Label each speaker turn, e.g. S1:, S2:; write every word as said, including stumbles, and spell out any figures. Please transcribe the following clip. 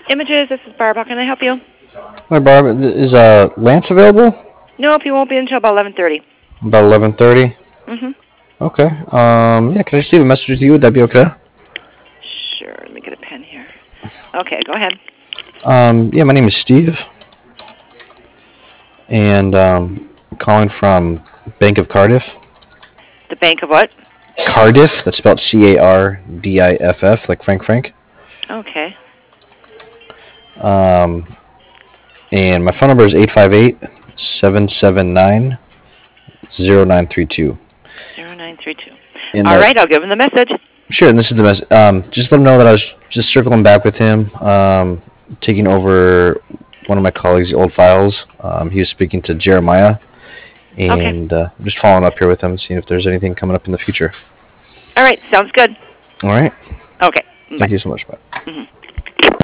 S1: Images, this is Barb. How can I help you?
S2: Hi, Barb. Is uh, Lance available?
S1: Nope, he won't be until about eleven thirty.
S2: About eleven thirty?
S1: Mm-hmm.
S2: Okay. Um, yeah, can I just leave a message with you? Would that be okay?
S1: Sure, let me get a pen here. Okay, go ahead.
S2: Um, yeah, my name is Steve. And um, I'm calling from Bank of Cardiff.
S1: The bank of what?
S2: Cardiff. That's spelled C A R D I F F, like Frank Frank.
S1: Okay.
S2: Um, and my phone number is eight five eight, seven seven nine, zero nine three two.
S1: zero nine three two.
S2: And
S1: All
S2: uh,
S1: right, I'll give him the message.
S2: Sure, and this is the message. Um, just let him know that I was just circling back with him, um, taking over one of my colleagues' old files. Um, he was speaking to Jeremiah, and
S1: Okay.
S2: uh, I'm just following up here with him, seeing if there's anything coming up in the future.
S1: All right, sounds good.
S2: All right.
S1: Okay, bye.
S2: Thank you so much. Bye.
S1: Mm-hmm.